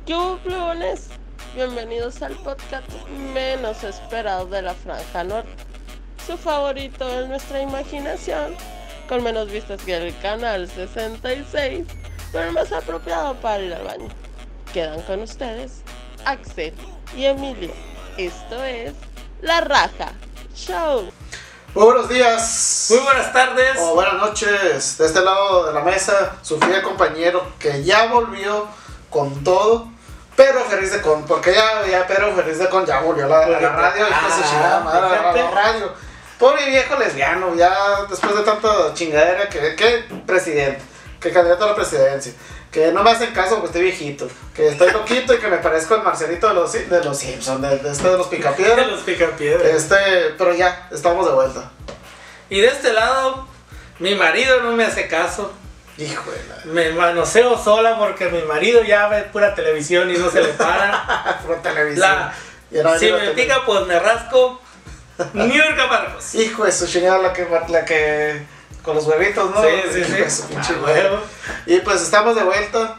Yublones, bienvenidos al podcast menos esperado de la Franja Norte. Su favorito en nuestra imaginación, con menos vistas que el canal 66, pero el más apropiado para ir al baño. Quedan con ustedes Axel y Emilio. Esto es La Raja Show. Muy buenos días. Muy buenas tardes. O buenas noches. De este lado de la mesa, su fiel compañero que ya volvió con todo. Pero Feliz de Con, porque pero Feliz de Con ya volvió a la radio. La radio. Pobre viejo lesbiano, ya después de tanta chingadera que presidente, que candidato a la presidencia, que no me hacen caso porque estoy viejito, que estoy loquito y que me parezco el Marcelito de los Simpsons, de los Picapiedra. De los Picapiedra. Pero ya, estamos de vuelta. Y de este lado, mi marido no me hace caso. Híjole. Me manoseo sola porque mi marido ya ve pura televisión y no se le para. Pura televisión. Si me pica, pues me rasco. Niurka Marcos. Hijo de su chingada, la que con los huevitos, ¿no? Sí. Su pinche huevo. Y pues estamos de vuelta.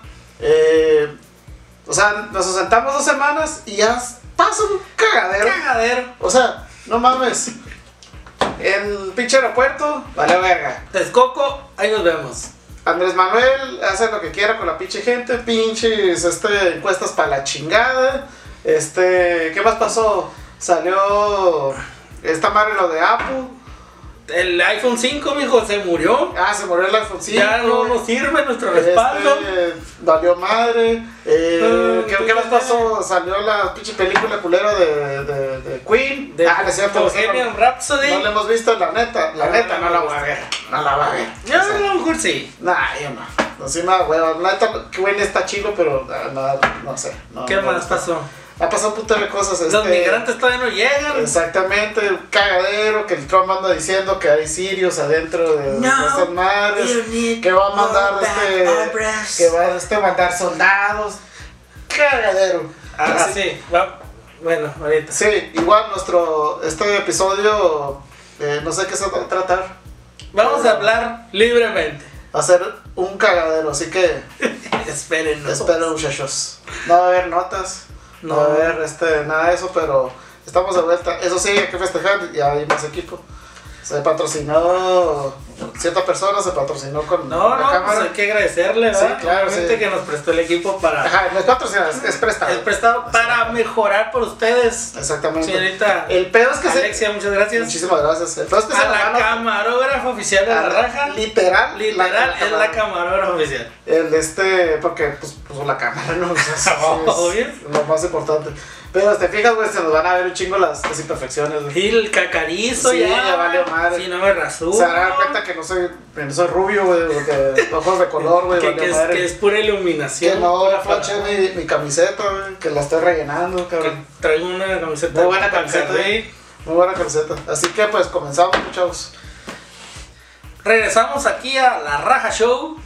O sea, nos ausentamos 2 semanas y ya pasa un cagadero. O sea, no mames. El pinche aeropuerto, vale verga. Texcoco, ahí nos vemos. Andrés Manuel hace lo que quiera con la pinche gente, pinches encuestas para la chingada. ¿Qué más pasó? Salió esta madre lo de Apple. El iPhone 5, mijo, se murió. Se murió el iPhone 5. Ya no nos sirve nuestro respaldo. Valió madre. ¿Qué más pasó? Salió la pinche película culera de Queen. Es cierto. Bohemian Rhapsody. No la hemos visto, la neta no la voy a ver. No la voy a ver. Yo a lo mejor sí. Nah, yo no. No sé nada, weón. La neta, Queen está chido, pero no sé. ¿Qué más pasó? Ha pasado un puto de cosas. Los migrantes todavía no llegan. Exactamente, un cagadero que el Trump anda diciendo que hay sirios adentro de estas madres, que va a mandar mandar soldados. Cagadero. Sí. Bueno, ahorita. Sí, igual este episodio no sé qué se va a tratar. Vamos a hablar libremente. Va a ser un cagadero, así que esperen, muchachos. No va a haber notas. No va a haber nada de eso, pero estamos de vuelta. Eso sí, hay que festejar, ya hay más equipo. Se patrocinó, cierta persona se patrocinó con la cámara. Pues hay que agradecerle, ¿verdad? Sí, claro, gente que nos prestó el equipo para... Ajá, no es patrocinado, es prestado. Es prestado para mejorar por ustedes. Exactamente. Señorita el pedo es que Alexia, muchas gracias. Muchísimas gracias. El pedo es que a la camarógrafa oficial de La Raja. Literal es la camarógrafa oficial. Porque pues puso la cámara, ¿no? Obvio. Es lo más importante. Pero te fijas, güey, se nos van a ver un chingo las imperfecciones, güey. Y el cacarizo ya vale madre. Si no me rasuro. Se darán cuenta que no soy rubio, güey, porque ojos de color, güey, que es pura iluminación. Que no planché mi camiseta, güey, que la estoy rellenando, cabrón. Que traigo una camiseta. Muy buena camiseta, güey. Muy buena camiseta. Así que pues comenzamos, muchachos. Regresamos aquí a La Raja Show.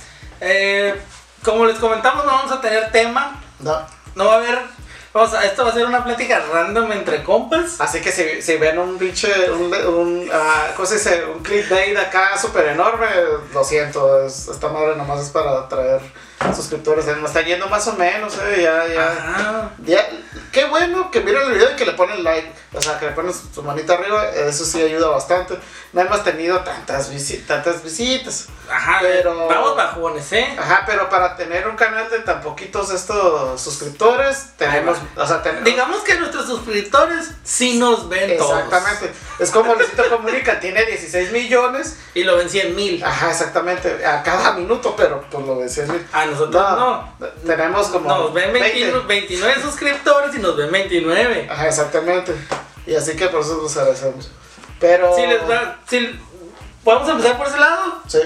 Como les comentamos, no vamos a tener tema. No va a haber... esto va a ser una plática random entre compas. Así que si ven un pinche, un clickbait acá súper enorme, lo siento, esta madre nomás es para atraer suscriptores. Me está yendo más o menos, ya. Qué bueno que miren el video y que le ponen like, o sea, que le ponen su manita arriba, eso sí ayuda bastante. No hemos tenido tantas visitas. Pero vamos bajones, pero para tener un canal de tan poquitos suscriptores, tenemos, digamos que nuestros suscriptores sí nos ven todos. Exactamente. Es como Luisito Comunica, tiene 16 millones y lo ven 100,000. Ajá, exactamente, a cada minuto, pero pues lo ven 100,000. Nosotros no. Tenemos como nos ven 29 suscriptores y nos ven 29. Ajá, exactamente. Y así que por eso nos agradecemos. Pero ¿podemos empezar por ese lado? Sí.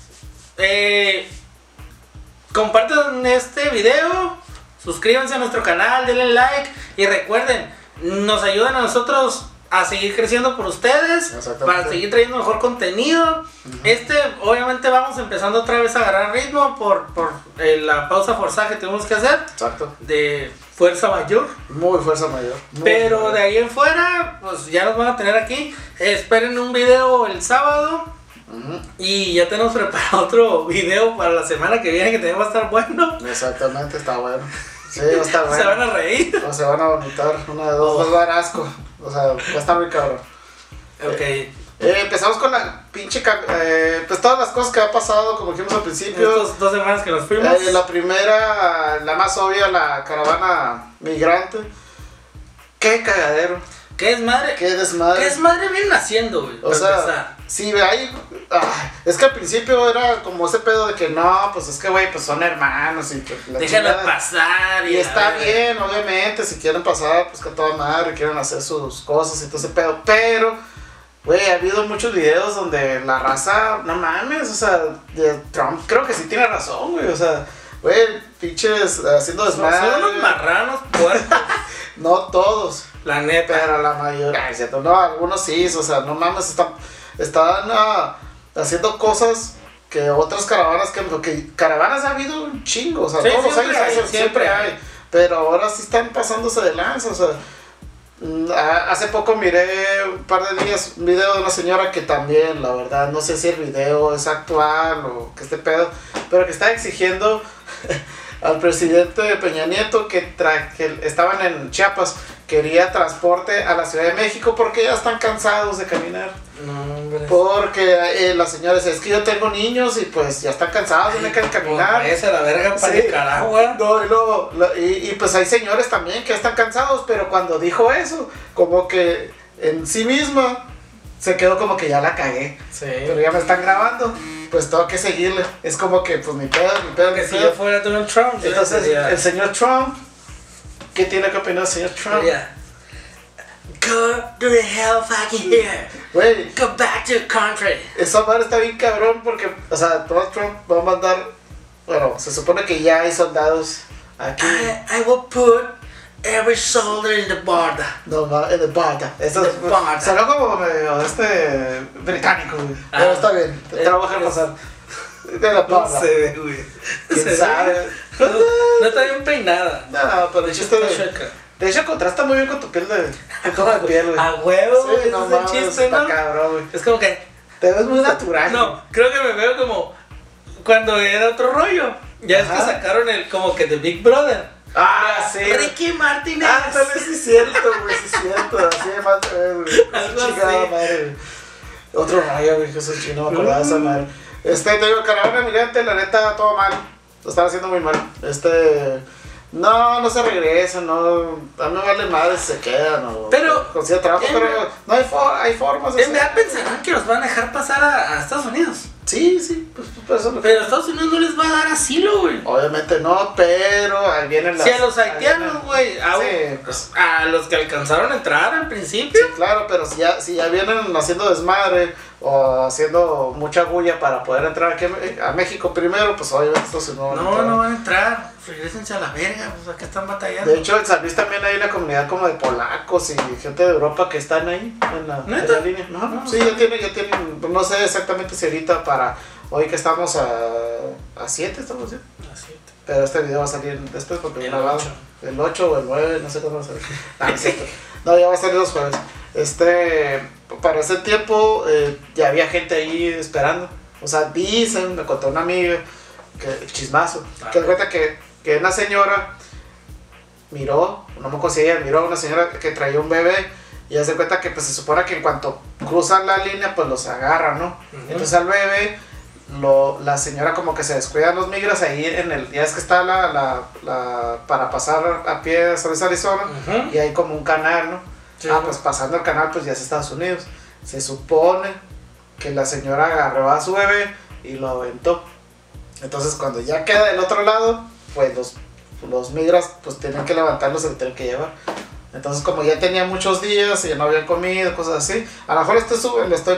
Compartan este video, suscríbanse a nuestro canal, denle like y recuerden, nos ayudan a nosotros a seguir creciendo por ustedes, para seguir trayendo mejor contenido. Obviamente vamos empezando otra vez a agarrar ritmo por la pausa forzada que tuvimos que hacer. Exacto. De fuerza mayor. Muy fuerza mayor. Pero de ahí en fuera, pues ya nos van a tener aquí. Esperen un video el sábado. Y ya tenemos preparado otro video para la semana que viene que también va a estar bueno. Exactamente, está bueno. Sí, va a estar bueno. Se van a reír. O se van a vomitar, una de dos, va a dar asco. O sea, va a estar muy cabrón. Ok. Empezamos con la pinche, pues todas las cosas que ha pasado, como dijimos al principio. Estas 2 semanas que nos fuimos. La primera, la más obvia, la caravana migrante. Qué cagadero. ¿Qué desmadre? Qué desmadre. ¿Qué desmadre vienen haciendo, güey? O sea, sí, ahí, es que al principio era como ese pedo de que no, pues es que, güey, pues son hermanos y que déjenlo pasar. Y está bien, obviamente, si quieren pasar, pues que a toda madre, quieren hacer sus cosas y todo ese pedo, pero, güey, ha habido muchos videos donde la raza, no mames, o sea, Trump creo que sí tiene razón, güey, o sea, güey, pinches haciendo desmadre. Son unos marranos puercos. No todos. La neta. Pero la mayoría, es cierto, no, algunos sí, o sea, no mames, están haciendo cosas que otras caravanas, que caravanas ha habido un chingo, o sea, sí, todos los años siempre hay. hay, pero ahora sí están pasándose de lanza, o sea, hace poco miré un par de días un video de una señora que también, la verdad, no sé si el video es actual o que pedo, pero que está exigiendo al presidente Peña Nieto que estaban en Chiapas, quería transporte a la Ciudad de México porque ya están cansados de caminar. No, hombre. Porque la señora dice, es que yo tengo niños y pues ya están cansados, no me quieren caminar. Esa la verga para Sí. Nicaragua. No, y pues hay señores también que ya están cansados, pero cuando dijo eso, como que en sí misma se quedó como que ya la cagué. Sí. Pero ya me están grabando, pues tengo que seguirle. Es como que pues mi pedo. Que si yo fuera Donald Trump. Entonces el señor Trump, ¿qué tiene que opinar el señor Trump? Yeah. Go to the hell fucking here. Güey, Go back to the country. esa madre está bien cabrón porque, o sea, Donald Trump va a mandar, bueno, se supone que ya hay soldados aquí. I will put every soldier in the border. No, en el border. Eso The border. sonó como medio británico, güey. Pero está bien, te lo voy a dejar pasar. De la No border. sé, güey. ¿Quién sabe? No está bien peinada. No, pero el chiste Está de... chueca. De hecho, contrasta muy bien con tu piel tu tono de piel, güey. A huevo, Sí, ese no es el mames, chiste, está ¿no? cabrón, güey. Es como que. Te ves muy natural. No, creo que me veo como cuando era otro rollo. Ya es Ajá. que sacaron el como que de Big Brother. Ah, sí. Ricky Martinez. Ah, tal vez sí es cierto, güey, sí es cierto. Así de mal, güey. Algo Chingada así. madre, güey. Otro rayo, güey, que es el chino, me acordaba de esa madre. Te digo, caravana migrante, la neta, todo mal. Lo están haciendo muy mal. No se regresan, no. A mí me vale madre si se quedan o. Pero- consigue trabajo, pero no hay formas de En verdad pensarán que los van a dejar pasar a Estados Unidos. Sí, pues por eso lo Pero Estados Unidos no les va a dar asilo, güey. Obviamente no, pero ahí vienen las. Si a los haitianos, güey, Sí, pues. a los que alcanzaron a entrar al principio. Sí, claro, pero si ya vienen haciendo desmadre o haciendo mucha bulla para poder entrar aquí a México primero, pues obviamente estos no van a entrar. No van a entrar. Regrésense a la verga, pues acá están batallando. De hecho, en San Luis también hay una comunidad como de polacos y gente de Europa que están ahí en la ¿Neta? línea. No, No, sí, ya tienen, no sé exactamente si ahorita para hoy que estamos a 7, estamos bien. Así. Pero este video va a salir después porque El viene grabado. 8. El 8 o el 9, no sé cuándo va a salir. No, no es cierto. No, ya va a salir los jueves. Para ese tiempo ya había gente ahí esperando. O sea, dicen, me contó una amiga, que chismazo, que da cuenta que una señora miró, no me conseguía, miró a una señora que traía un bebé y ya se cuenta que pues se supone que en cuanto cruzan la línea pues los agarran, ¿no? Entonces al bebé, la señora como que se descuidan los migras ahí ya es que está para pasar a pie a Arizona y hay como un canal, ¿no? Sí, pues pasando el canal pues ya es Estados Unidos. Se supone que la señora agarró a su bebé y lo aventó. Entonces cuando ya queda del otro lado, pues los migras pues tienen que levantarlos y se lo tienen que llevar. Entonces como ya tenía muchos días y ya no habían comido, cosas así, a lo mejor le estoy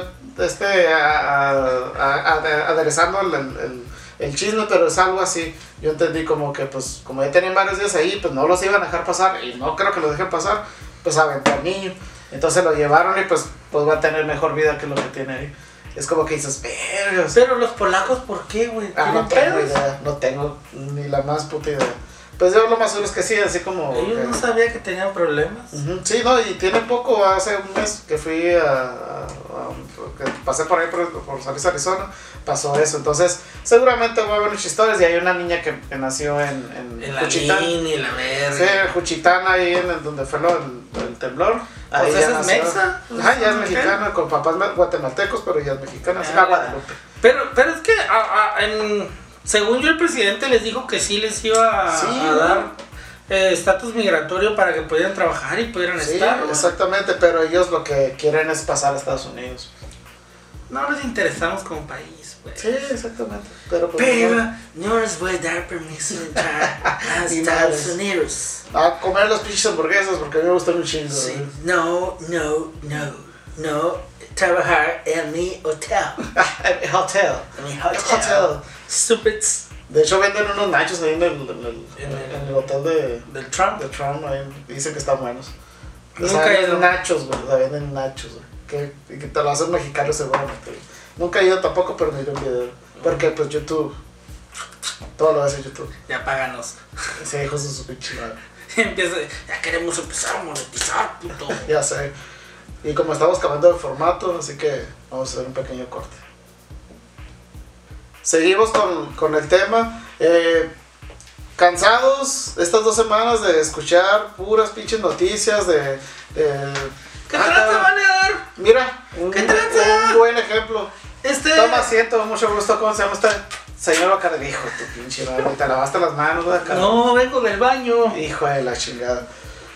aderezando el chisme, pero es algo así. Yo entendí como que pues como ya tenían varios días ahí, pues no los iban a dejar pasar y no creo que los dejen pasar, pues aventó al niño. Entonces lo llevaron y pues va a tener mejor vida que lo que tiene ahí. Es como que dices, vergas. Pero los polacos, ¿por qué, güey? No ¿Tienen tengo pedos? idea, no tengo ni la más puta idea. Pues yo lo más seguro es que sí, así como... Ellos que- no sabían que tenían problemas. Ujú, sí, no, y tiene poco, hace un mes que fui a que pasé por ahí por San Luis, Arizona, pasó eso. Entonces, seguramente voy a ver muchas historias. Y hay una niña que nació en Juchitán. Y la verga. Sí, en Juchitán, ahí en donde fue el temblor. Ahí Pues esa es mexa. Ajá, ya es mexicana, con papás guatemaltecos, pero ya es mexicana. Guadalupe. Pero es que según yo el presidente les dijo que sí les iba a dar estatus migratorio para que pudieran trabajar y pudieran estar. Sí, exactamente, pero ellos lo que quieren es pasar a Estados Unidos. No les interesamos como país, güey. Sí, exactamente. Pero no les voy a dar permiso de entrar a Estados Unidos. A comer los pinches hamburguesas porque a mí me gustan un chingo. Sí. No. Trabajar en mi hotel. En mi hotel. Stupids. De hecho venden unos nachos ahí en el hotel del Trump. De Trump, ahí dicen que están buenos. Nunca he ido. Nachos, güey. O sea, venden nachos, güey. Que te lo hacen mexicanos seguramente. Nunca he ido tampoco, pero miré un video. Porque pues YouTube. Todo lo hace YouTube. Ya páganos. Sí, hijos de su pinche madre. Ya queremos empezar a monetizar, puto. Ya sé. Y como estamos cambiando de formato, así que vamos a hacer un pequeño corte. Seguimos con el tema. Cansados estas 2 semanas de escuchar puras pinches noticias de... ¿Qué tranza, valedor? Mira, un buen ejemplo. Toma asiento, mucho gusto. ¿Cómo se llama usted? Señor Bacardi. Hijo de tu pinche madre, te lavaste las manos, ¿verdad? No, vengo del baño. Hijo de la chingada.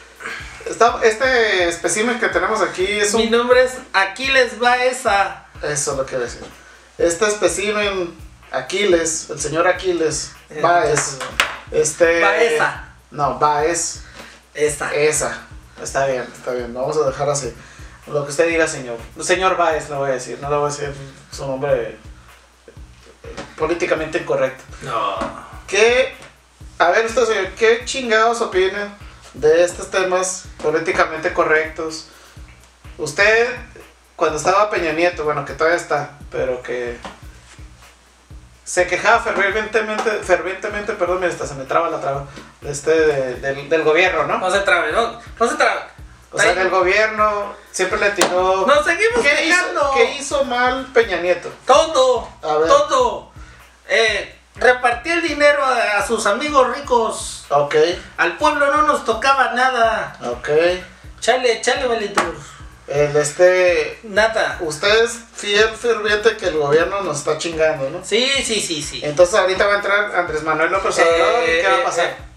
Este espécimen que tenemos aquí es un... Mi nombre es Aquiles Baeza. Eso es lo que voy a decir. Este espécimen Aquiles, el señor Aquiles Baez. Baeza. No, Baez. Esa. Está bien. Vamos a dejar así. Lo que usted diga, señor. Señor Baez, lo voy a decir. No le voy a decir su nombre políticamente incorrecto. No. A ver, usted, señor, ¿qué chingados opina de estos temas políticamente correctos? Usted, cuando estaba Peña Nieto, bueno, que todavía está, pero que se quejaba fervientemente, perdón, mira, hasta se me traba la traba, del gobierno, ¿no? No se trabe. O sea, del gobierno siempre le tiró... ¡Nos seguimos quejando! ¿Qué hizo mal Peña Nieto? Todo. A ver. Todo. Repartía el dinero a sus amigos ricos. Ok. Al pueblo no nos tocaba nada. Ok. Chale, valito. Nada. Usted es fiel ferviente que el gobierno nos está chingando, ¿no? Sí. Entonces ahorita va a entrar Andrés Manuel López Obrador y ¿qué va a pasar?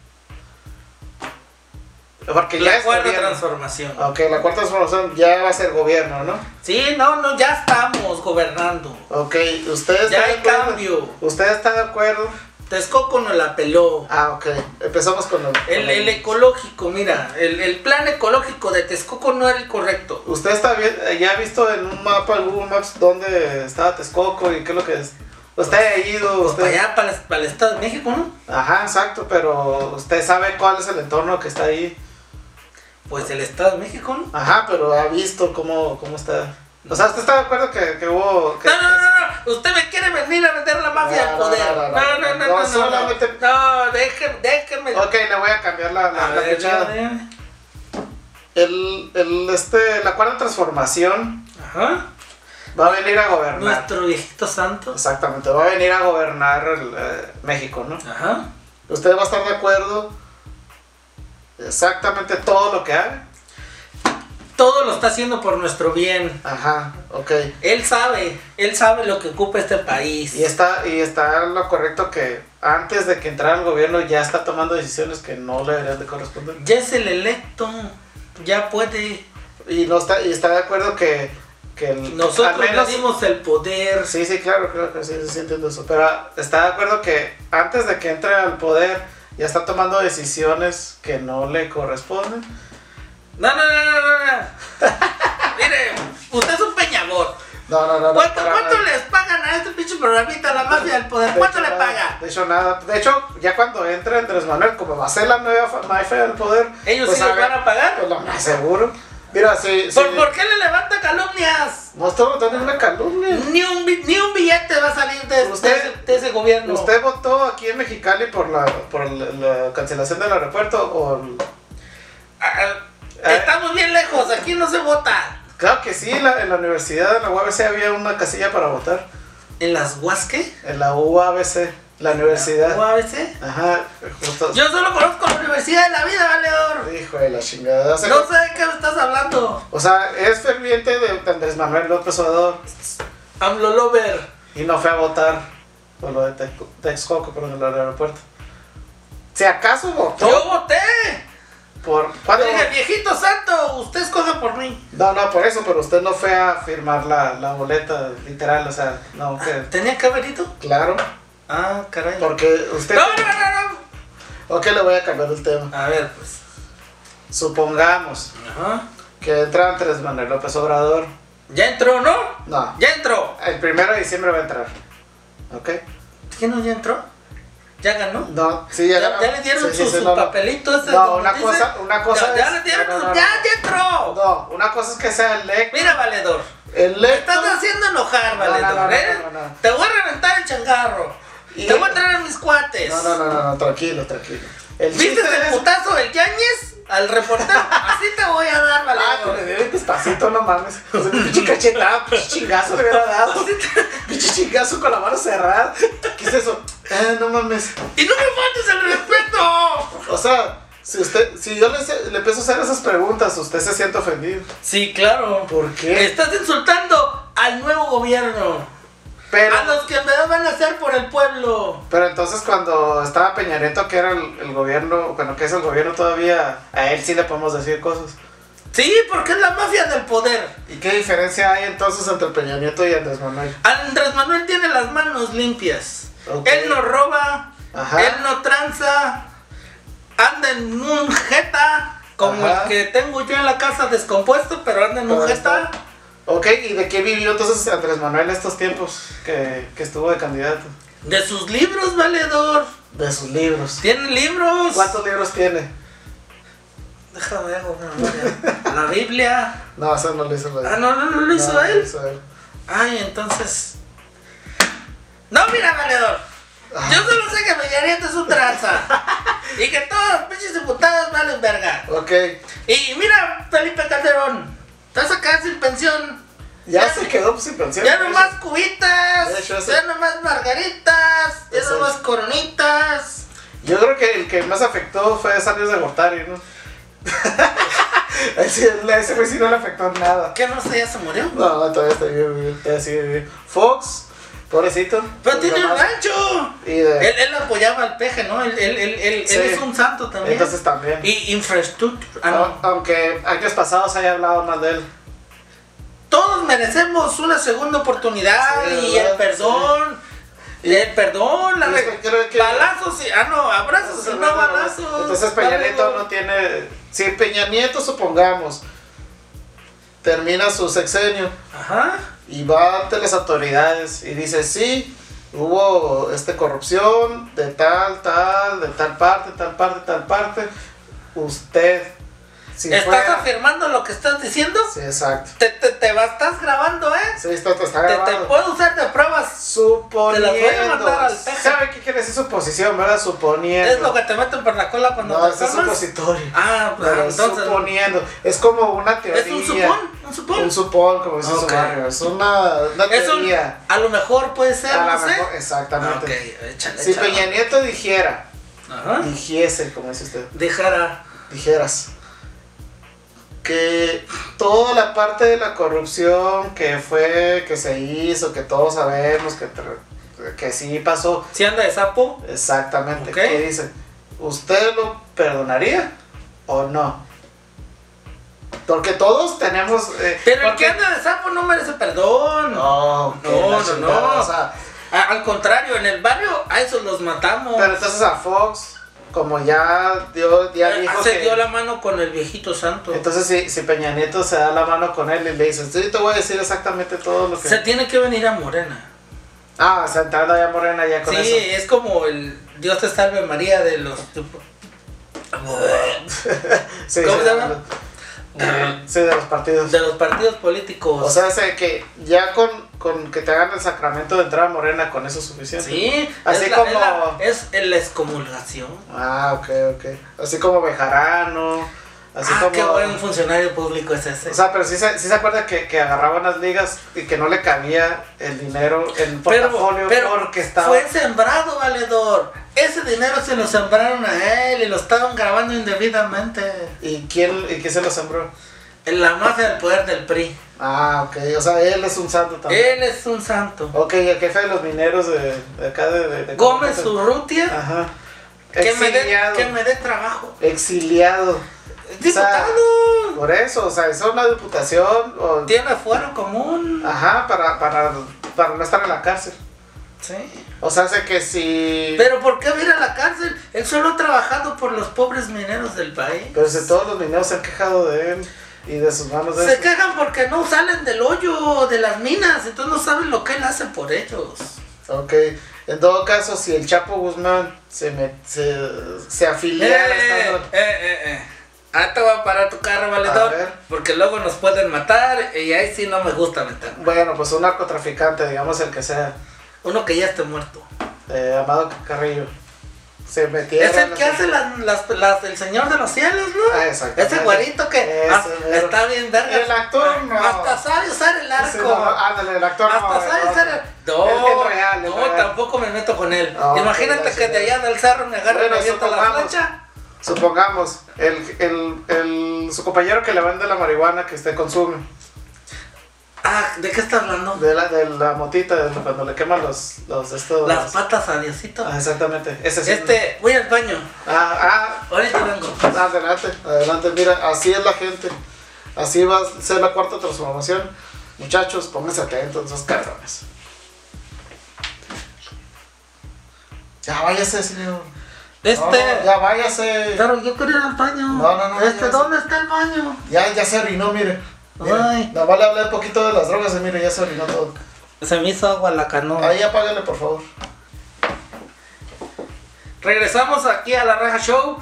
Porque ya la es cuarta gobierno. transformación. Ok, la cuarta transformación ya va a ser gobierno, ¿no? Sí, no, ya estamos gobernando. Ok, ¿usted está Ya de hay acuerdo? cambio. ¿Usted está de acuerdo? Texcoco nos la peló. Ok, empezamos con El ecológico, mira, el plan ecológico de Texcoco no era el correcto. ¿Usted está bien, ya ha visto en un mapa, en Google Maps, dónde estaba Texcoco y qué es lo que es? ¿Usted ha ido? Pues para allá, para el Estado de México, ¿no? Ajá, exacto, pero ¿usted sabe cuál es el entorno que está ahí? Pues el Estado de México, ¿no? Ajá, pero ha visto cómo está. O sea, ¿usted está de acuerdo que hubo... No, usted me quiere venir a vender la mafia al poder. No, solamente... No, déjeme. Ok, le voy a cambiar la fechada. La cuarta transformación Ajá. va a venir a gobernar. Nuestro viejito santo. Exactamente, va a venir a gobernar México, ¿no? Ajá. ¿Usted va a estar de acuerdo exactamente todo lo que haga? Todo lo está haciendo por nuestro bien. Ajá, ok. Él sabe lo que ocupa este país. Y está lo correcto que antes de que entrara al gobierno ya está tomando decisiones que no le deberían de corresponder. Ya es el electo, ya puede. Y está de acuerdo que nosotros le dimos el poder. Sí, claro que sí entiendo eso. Pero está de acuerdo que antes de que entre al poder ya está tomando decisiones que no le corresponden. No. Mire, usted es un peñador. No. ¿Cuánto les pagan a este pinche programita, la mafia del poder? ¿Cuánto le paga? De hecho, nada. De hecho, ya cuando entre Andrés Manuel, como va a ser la nueva mafia del poder, ¿ellos pues sí les van a pagar? Pues lo más seguro. Mira, sí. ¿Por qué le levanta calumnias? No estoy votando una calumnia. Ni un billete va a salir de ese gobierno. ¿Usted votó aquí en Mexicali por la cancelación del aeropuerto o...? Estamos bien lejos, aquí no se vota. Claro que sí, en la universidad, en la UABC había una casilla para votar. ¿En las UASC? En la UABC, la universidad. ¿UABC? Ajá, justo. Yo solo conozco la Universidad de la Vida, valedor. Hijo de la chingada. No sé de qué me estás hablando. O sea, es ferviente de Andrés Manuel López Obrador. AMLO Lover. Y no fue a votar por lo de Texcoco, pero en el aeropuerto. Si acaso votó. ¡Yo voté! ¿Cuándo? Dije, viejito santo, usted escoge por mí. No, por eso, pero usted no fue a firmar la boleta, literal, o sea, no. ¿Tenía que haber ido? Claro. Ah, caray. Porque usted... No. Ok, le voy a cambiar el tema. A ver, pues. Supongamos que entra Andrés Manuel López Obrador. ¿Ya entró, no? No. ¡Ya entró! El 1 de diciembre va a entrar. ¿Ok? ¿Qué no ya entró? ¿Ya ganó? No, sí, ya ganó. ¿Ya le dieron Sí, su no, papelito ese? No, una cosa ya es... le dieron no, ¡Ya entró! No, una cosa es que sea electo. Mira, valedor. Me Electo. estás haciendo enojar, valedor. No. Te voy a reventar el changarro. Te voy a traer a mis cuates. No, tranquilo. ¿Viste el putazo del Yañez al reportero? Así te voy a dar, valedor. Le dio despacito, no mames. O sea, pinche cachetada, pinche chingazo le hubiera dado. Pinche chingazo con la mano cerrada. ¿Qué es eso? No mames. ¡Y no me faltes el respeto! O sea, si yo le empiezo a hacer esas preguntas, usted se siente ofendido. Sí, claro. ¿Por qué? Estás insultando al nuevo gobierno. Pero, A los que en verdad van a hacer por el pueblo. pero entonces cuando estaba Peña Nieto, que era el gobierno, bueno, que es el gobierno todavía, a él sí le podemos decir cosas. Sí, porque es la mafia del poder. ¿Y qué diferencia hay entonces entre Peña Nieto y Andrés Manuel? Andrés Manuel tiene las manos limpias. Okay. Él no roba, Ajá. él no tranza, anda en un jeta, como Ajá. el que tengo yo en la casa descompuesto, pero anda en un jeta. Ok, ¿y de qué vivió entonces Andrés Manuel estos tiempos que estuvo de candidato? De sus libros, valedor. De sus libros. Tiene libros. ¿Cuántos libros tiene? Déjame ver una memoria. La Biblia. No, eso no lo hizo él. Ah, no lo hizo él. Lo hizo él. Ay, entonces. No, mira, valedor. Ah. Yo solo sé que Peña Nieto es un tranza. Y que todos los pinches diputados valen verga. Ok. Y mira, Felipe Calderón. Estás acá sin pensión. Ya se quedó sin pensión. Ya nomás cubitas. De hecho, eso. Ya nomás margaritas. Ya Eso nomás es. coronitas. Yo creo que el que más afectó fue Salios de Gortari, ¿no? Ese güey sí no le afectó nada. ¿Qué no sé? ¿Ya se murió? No, todavía está bien, todavía sigue bien. Fox, pobrecito. Pero tiene un Nomás- rancho. Y de... Él apoyaba al peje, ¿no? Él Sí. es un santo también. Entonces también. Y infraestructura. Ah, no. Aunque años pasados haya hablado mal de él. Todos merecemos una segunda oportunidad Sí, y ¿verdad? el perdón. Sí. El perdón, Y es que creo que- balazos y... abrazos y no balazos. Entonces Peña Nieto no tiene... Si Peña Nieto, supongamos, termina su sexenio Ajá. y va ante las autoridades y dice, sí, hubo corrupción de tal parte, usted, si ¿Estás fuera... afirmando lo que estás diciendo? Sí, exacto. Estás grabando, ¿eh? Sí, esto te está Te grabado. puedo usar de pruebas. Suponiendo. Te las voy a mandar al peje. ¿Sabe qué quiere decir suposición, verdad? Suponiendo. Es lo que te meten por la cola cuando No, te ese es enfermas. supositorio. Ah, pues Pero entonces... suponiendo. Es como una teoría. Es un supón, un supón. Un supón, como dice Ok. su barrio. Es una Es teoría. a lo mejor puede ser, A no lo sé. mejor, exactamente. Ok, échale, Si échale. Peña Nieto dijera, Ajá. dijese, como dice usted, dijeras que toda la parte de la corrupción que se hizo, que todos sabemos que sí pasó, Si anda de sapo, exactamente, Ok. ¿qué dice? ¿Usted lo perdonaría o no? Porque todos tenemos... pero el porque- que anda de sapo no merece perdón. No, que No, la no, chingada, no. o sea, Al contrario, en el barrio a esos los matamos. pero entonces a Fox, como ya dijo Se que... dio la mano con el viejito santo. Entonces si Peña Nieto se da la mano con él y le dice, sí, te voy a decir exactamente todo lo que... Se tiene que venir a Morena. Ah, sentando allá Morena ya con Sí, eso. es como el Dios te salve María de los... Sí, ¿Cómo sí, se llama? Sí, de los partidos. De los partidos políticos. O sea, que ya con que te hagan el sacramento de entrar a Morena, con eso es suficiente. sí, Así es como... es la excomulgación. Ah, ok. Así como Bejarano, Así como, qué buen funcionario público es ese. O sea, pero sí se acuerda que agarraban las ligas y que no le cabía el dinero en portafolio porque estaba... Fue sembrado, valedor. Ese dinero se lo sembraron a él y lo estaban grabando indebidamente. ¿Y quién se lo sembró? En la mafia del poder del PRI. Ah, ok. O sea, él es un santo también. Él es un santo. Ok, el jefe de los mineros de acá de Gómez Urrutia. Ajá. Que me dé trabajo. Exiliado. Diputado. O sea, por eso, o sea, es una diputación. Tiene fuero común. Ajá, para no estar en la cárcel. Sí. O sea, hace que si... Pero ¿por qué va a ir a la cárcel? Él solo ha trabajado por los pobres mineros del país. Pero si todos los mineros se han quejado de él y de sus manos de Se eso. quejan porque no salen del hoyo de las minas, entonces no saben lo que él hace por ellos. Ok, en todo caso, si el Chapo Guzmán se afiliara Ahí te voy a parar tu carro, valedor, A ver. porque luego nos pueden matar y ahí sí no me gusta meter. Bueno, pues un narcotraficante, digamos el que sea, Uno que ya esté muerto. Amado Carrillo, se metiera... Es el que hace el Señor de los Cielos, ¿no? Ah, exactamente. Ese güerito que está bien verga. El actor no. Hasta sabe usar el arco. Sí, no, ándale, el actor no. Hasta sabe usar el... No, Es real. tampoco me meto con él. No, Imagínate que de allá del cerro me agarre y me avienta la flecha. Supongamos, su compañero que le vende la marihuana que usted consume. ¿De qué estás hablando? De la motita, cuando le queman los estos... Las patas a Diosito. Exactamente. Ese sí. Voy al baño. Ahorita vengo. Adelante, mira, así es la gente. Así va a ser la cuarta transformación. Muchachos, pónganse atentos, esos cabrones. Ya váyase, señor. No, ya váyase. Pero yo quiero ir al baño. No. ¿Dónde está el baño? Ya se orinó, mire. Ay. Nada más le hablé un poquito de las drogas y mire, ya se orinó todo. Se me hizo agua la canoa. Ahí apágale, por favor. Regresamos aquí a la Raja Show.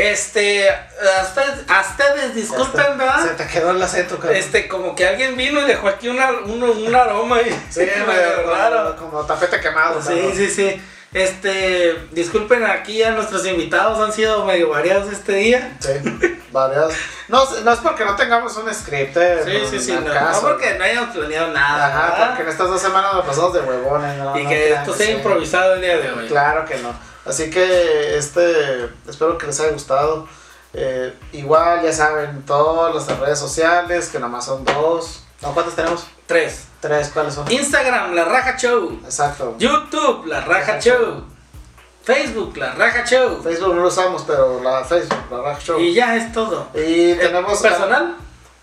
A ustedes disculpen, ¿verdad? Se te quedó el acento, cabrón. Como que alguien vino y dejó aquí un aroma y Sí, medio raro. Como tapete quemado. Sí. Disculpen aquí a nuestros invitados, han sido medio variados este día. Sí, variados. No es porque no tengamos un script. Sí, no porque no hayamos planeado nada. Ajá, porque en estas 2 semanas nos pasamos de huevones. Y que esto sea improvisado el día de hoy. Claro que no. Así que espero que les haya gustado. Igual ya saben, todas las redes sociales, que nomás son 2. ¿No? ¿Cuántas tenemos? 3. ¿Cuáles son? Instagram, La Raja Show. Exacto. YouTube, La Raja Show. Facebook, La Raja Show. Facebook no lo usamos, pero Facebook, La Raja Show. Y ya es todo. Y tenemos... ¿Personal?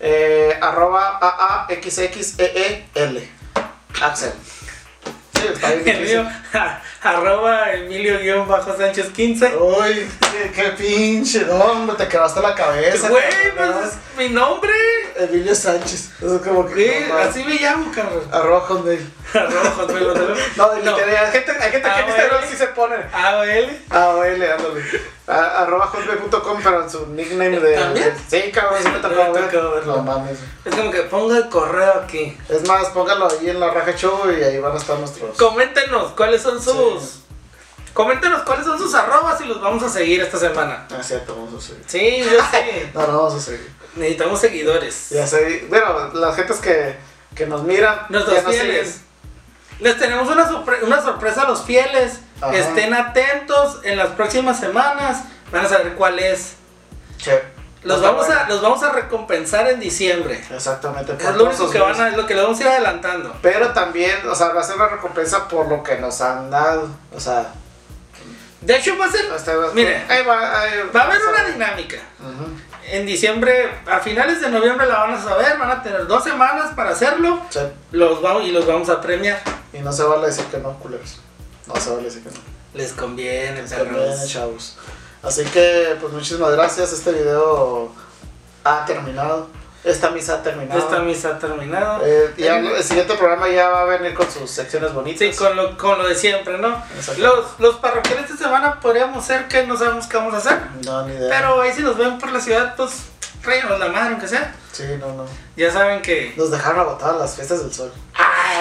@AAXXEEL. Axel. Sí, está bien El mío, @Emilio_Sánchez15. Uy, qué pinche nombre, te quebraste la cabeza. Güey, pues es mi nombre. Emilio Sánchez. Eso es como que. Sí, así me llamo, cabrón. @Hotmail. No, hay gente que en Instagram sí se pone. AOL, ándale. @hotmail.com, pero en su nickname de. ¿También? Sí, cabrón, sí me tocó verlo. verlo. No mames. Es como que ponga el correo aquí. Es más, póngalo ahí en La Raja Show y ahí van a estar nuestros. Coméntenos cuáles son sus. Coméntenos cuáles son sus arrobas y los vamos a seguir esta semana. Es cierto, vamos a seguir. Sí, yo sé. No, vamos a seguir. Necesitamos seguidores. Ya sé. Bueno, las gentes que nos miran. Nuestros ya nos fieles. siguen. Les tenemos una sorpresa a los fieles. Ajá. Estén atentos en las próximas semanas. Van a saber cuál es. Che. Los vamos a recompensar en diciembre. Exactamente. Es lo único que es lo que les vamos a ir adelantando. Pero también, o sea, va a ser una recompensa por lo que nos han dado. O sea. De hecho va a ser. Mire, va a haber una dinámica. Uh-huh. En diciembre, a finales de noviembre la van a saber. Van a tener 2 semanas para hacerlo. Sí. Los vamos a premiar. Y no se vale decir que no, culeros. No se vale decir que no. Les conviene, También, chavos. Así que, pues muchísimas gracias. Este video ha terminado. Esta misa ha terminado. Ya el siguiente programa ya va a venir con sus secciones bonitas. Sí, con lo de siempre, ¿no? Los parroquiales de semana podríamos ser que no sabemos qué vamos a hacer. No, ni idea. Pero ahí si nos ven por la ciudad, pues tráiganos la madre, aunque sea. Sí, no. Ya saben que... Nos dejaron agotar las fiestas del sol. ¡Ay!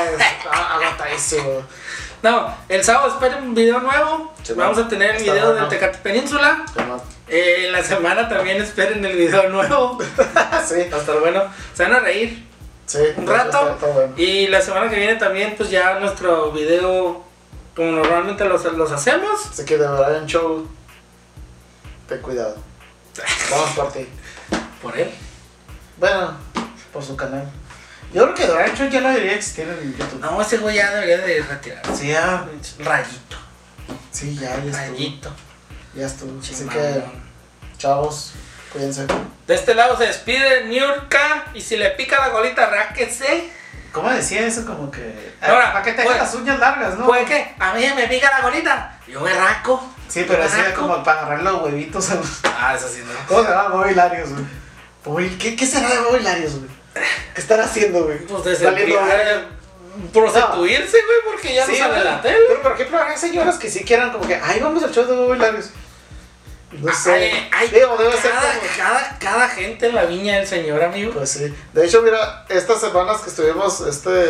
agotadísimo. No, el sábado esperen un video nuevo. Sí, vamos a tener el video de Tecate Península. En la semana también esperen el video nuevo. Sí. Va a estar bueno. Se van a reír. Sí. Un rato. Está bueno. Y la semana que viene también, pues ya nuestro video, como normalmente los hacemos. Así que de Brian Show, ten cuidado. Vamos por ti. Por él. Bueno, por su canal. Yo creo que The Brian Show ya no debería existir en YouTube. No, ese güey ya debería de retirar. Sí, ya. Rayito. Sí, ya estuvo. Rayito. Ya estuvo. Así Chimán. que, chavos, cuídense. De este lado se despide Niurka. Y si le pica la colita, ráquese. ¿Cómo decía eso? Como que. Ahora, ¿para qué te hagas pues, las uñas largas, no? Pues que a mí me pica la colita. Yo me rasco. Sí, pero Yo me así rasco. como para agarrar los huevitos. Ah, eso sí, no. ¿Cómo se llama? Mobiliarios, güey. ¿Qué será de mobiliarios, güey? ¿Qué estarán haciendo, güey? Pues Valiendo prostituirse, güey, porque ya no sale en la tele. Pero por ejemplo, hay señoras que sí quieran como que, ay, vamos al show de mobiliarios. No sé. Digo, debe ser como... cada gente en la viña del señor, amigo. Pues sí. De hecho, mira, estas semanas que estuvimos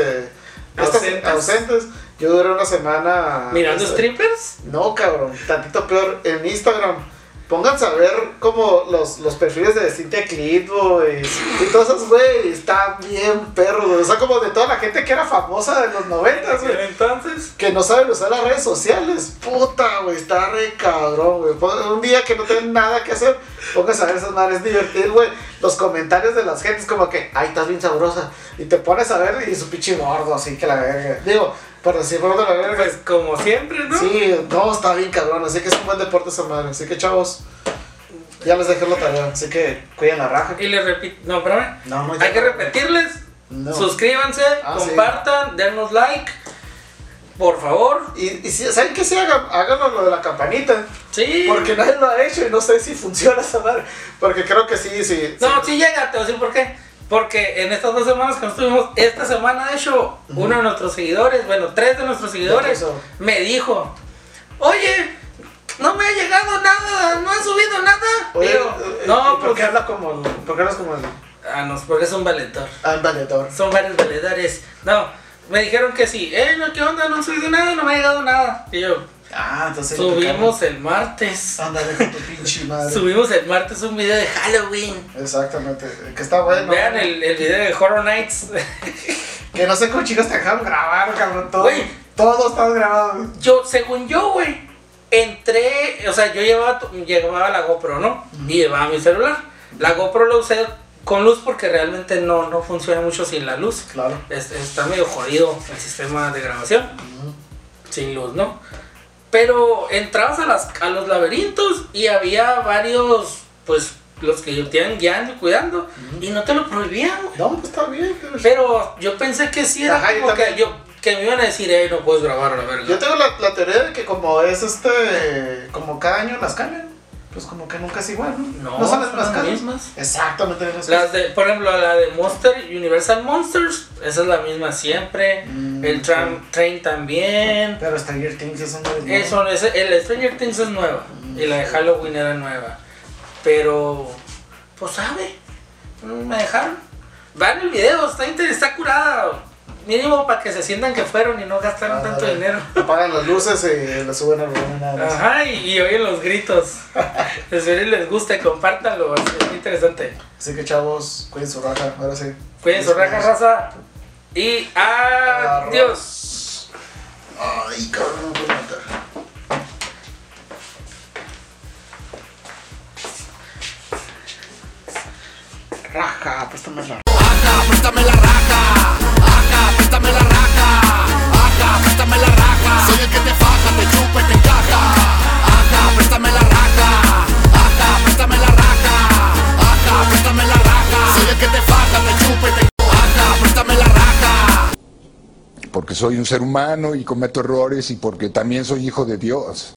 ausentes, yo duré una semana... ¿Mirando strippers? No, cabrón, tantito peor. En Instagram, pónganse a ver como los perfiles de Cynthia Clitbo y todas esas, güey, están bien perros, güey. O sea, como de toda la gente que era famosa de los 90s, güey. Entonces... Que no saben usar las redes sociales. Puta, güey, está re cabrón, güey. Un día que no tienen nada que hacer, pónganse a ver esas madres, es divertido, güey. Los comentarios de las gentes como que, ay, estás bien sabrosa. Y te pones a ver y su pinche gordo, así que la verga. Digo, por decir por de la verga. Pues como siempre, ¿no? Sí, no, está bien cabrón, así que es un buen deporte esa madre. Así que, chavos, ya les dejé la tarea, así que cuiden la raja. Y les repito, no, espérame. No, Hay que repetirles. No. Suscríbanse, Ah, compartan, denos like. Por favor. Y si, ¿saben qué? Sí, háganlo lo de la campanita. Sí. Porque nadie lo ha hecho y no sé si funciona esa madre. Porque creo que sí. No, sí llega, te voy a decir por qué. Porque en estas 2 semanas que nos tuvimos, esta semana de hecho, uno de nuestros seguidores, bueno, 3 de nuestros seguidores, me dijo, oye, no me ha llegado nada, no ha subido nada. Oye, digo, no, ¿por qué hablas como el? Ah, no, porque es un valedor. Ah, el valedor. Son varios valedores. No, me dijeron que sí. No, ¿qué onda? No han subido nada, no me ha llegado nada. Y yo, Entonces subimos el martes. Ándale con tu pinche madre. Subimos el martes un video de Halloween. Exactamente, que está bueno. Vean el video de Horror Nights. Que no sé cómo chicos te dejaron grabar, cabrón. Güey. Todo está grabado. Según yo, güey, entré, o sea, yo llevaba la GoPro, ¿no? Y llevaba mi celular. La GoPro la usé con luz porque realmente no funciona mucho sin la luz. Claro. Está medio jodido el sistema de grabación. Sin luz, ¿no? Pero entrabas a los laberintos y había varios, pues, los que tienen guiando y cuidando, y no te lo prohibían, güey. No, pues está bien. Pero yo pensé que sí era Ajá, como que me iban a decir, no puedes grabar a la verga. Yo tengo la teoría de que como es como cada año las cambian, pues como que nunca es igual, ¿no? No, son las son las mismas. mismas. Exactamente las Las de, por ejemplo, la de Universal Monsters, esa es la misma siempre. El Train también. Pero Stranger Things es un El Stranger Things es nueva. Y la de Halloween era nueva. Pero, pues sabe, me dejaron. Vean el video, está curada. Mínimo para que se sientan que fueron y no gastaron tanto dinero. Apagan las luces y le suben al volumen nada más. Ajá, y oyen los gritos. Espero les guste, compártanlo, es muy interesante. Así que chavos, cuiden su raja, ahora sí. Cuiden su raja, raza. Y adiós. Ay, cabrón, no me puedo matar. Raja, préstame la raja. Préstame la raja. Préstame la raja. Préstame la raja. Soy el que te faja, te chupa y te encaja. Préstame la raja. Préstame la raja. Préstame la raja. Soy el que te faja, te chupa y te encaja. Préstame la raja. Porque soy un ser humano y cometo errores y porque también soy hijo de Dios.